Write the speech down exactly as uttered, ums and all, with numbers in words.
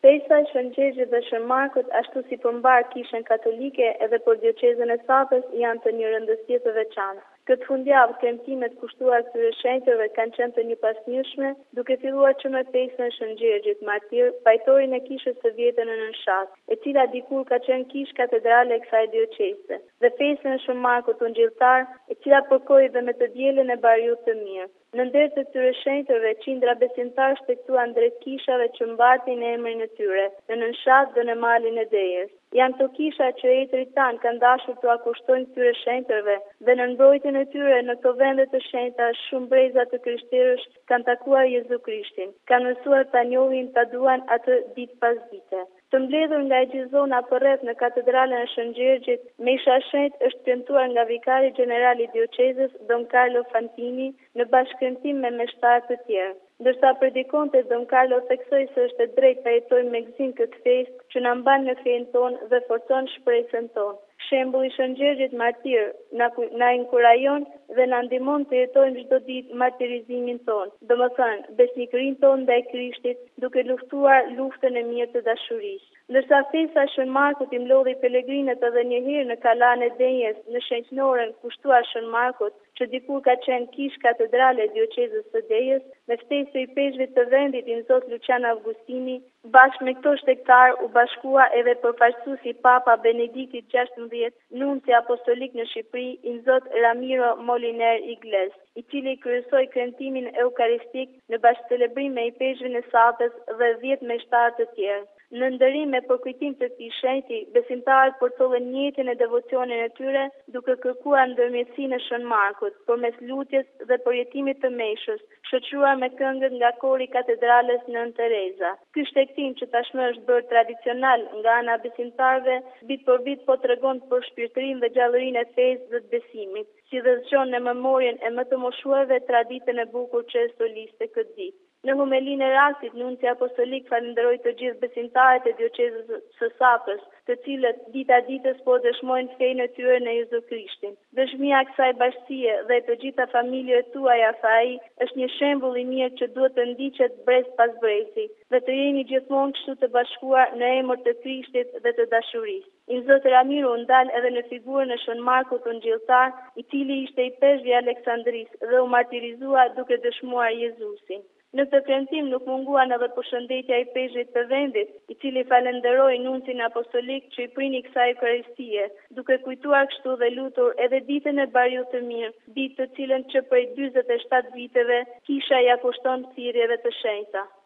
Pesa, Shëngjezhit dhe Shën Markut, ashtu si përmbar Kishën Katolike edhe për diocezën e Sapës, janë të një rëndësie të veçantë. Këtë fundjavë, kremtimet kushtuar këtyre shenjteve kanë qenë të njëpasnjëshme, duke filluar që me pesën e Shëngjezhit martir, pajtorin e kishës së vjetër në Nënshat, e cila dikur ka qenë kishë katedrale e kësaj dioceze, dhe pesën e Shën Markut Ungjilltar, e cila përkoi dhe me të dielën e Bariut të Mirë. Në ndër të këtyre shenjteve, qindra besimtarë shtektuan drejt kishave që mbartin emrin e tyre, në Nënshat dhe në malin e Dejes. Janë këto kisha që etrit tanë kanë dashur të akushtojnë këtyre shenjteve dhe në mbrojtjen e tyre në këto vende të shenjta shumë breza të krishterësh kanë takuar Jezu Krishtin, kanë mësuar ta njohin, ta duan atë ditë pas dite. Të mbledhur nga e gjithë zona përreth në katedralen e Shëngjezhit, mesha e shenjtë është premtuar nga vikari gjeneral i diocezës Don Carlo Fantini në bashkëpuntim me meshtarë të tjerë. Ndërsa predikonte, Don Carlo theksoi se është e drejtë ta jetojmë me gëzim këtë festë që na mban në fenë tonë dhe forcon shpresën tonë. Shembulli i Shëngjezhit martir na, na inkurajon dhe na ndihmon të jetojmë çdo ditë martirizimin tonë, domethënë besnikërinë tonë ndaj Krishtit, duke luftuar luftën e mirë të dashurisë. Ndërsa festa e Shën Markut i mlodhi pelegrinët edhe një herë në Kalan e Denjes, në shenjtënorën kushtuar Shën Markut, që dikur ka qenë kishë katedrale e diocezës së Dejes, me ftesë i peshqve të vendit i Zot Lucian Augustini, bashkë me këto shtektar u bashkua edhe përfaqësuesi Papa Benedikti gjashtëmbëdhjetë, nunci apostolik në Shqipëri, i Zot Ramiro Moliner Igles, i cili kryesoi kremtimin eukaristik në bashkëcelebrim me i peshqvin e Sapës dhe dhjetë meshtarë të tjerë. Në ndërim me përkujtim të këtij shenjti, besimtarët përcollën njëjtjen e devocionin e tyre, duke kërkuar ndërmjetësinë e Shën Markut, përmes lutjes dhe përjetimit të meshës, shoqëruar me këngët nga kori i katedrales Nën Tereza. Ky shtektim që tashmë është bërë tradicional nga ana e besimtarëve, vit për vit po tregon për shpirtërinë dhe gjallërinë e fesë dhe të besimit, si dhe zgjon në memorien e më të moshuarve traditën e bukur që e soliste këtë ditë. Në homelinë e rastit, nunci apostolik falenderoi të gjithë besimtarët e diocezës së Sapës, të cilët dita ditës po dëshmojnë fenë e tyre në Jezu Krishtin. Dëshmia e kësaj bashkësie dhe të gjitha familjeve tuaja, tha ai, është një shembull i mirë që duhet të ndiqet brez pas brezi, dhe të jeni gjithmonë kështu të bashkuar në emër të Krishtit dhe të dashurisë. I Zot Ramiro u ndal edhe në figurën e Shën Markut Ungjilltar, i cili ishte i peshqvi i Aleksandrisë dhe u martirizua duke dëshmuar Jezusin. Në këtë kremtim nuk munguan edhe përshëndetja i peshqvit të vendit, i cili falenderoi nuncin apostolik që i prini kësaj eukaristie, duke kujtuar kështu dhe lutur edhe ditën e Bariut të Mirë, ditë të cilën që prej dyzet e shtatë viteve kisha ja kushton thirrjeve të shenjta.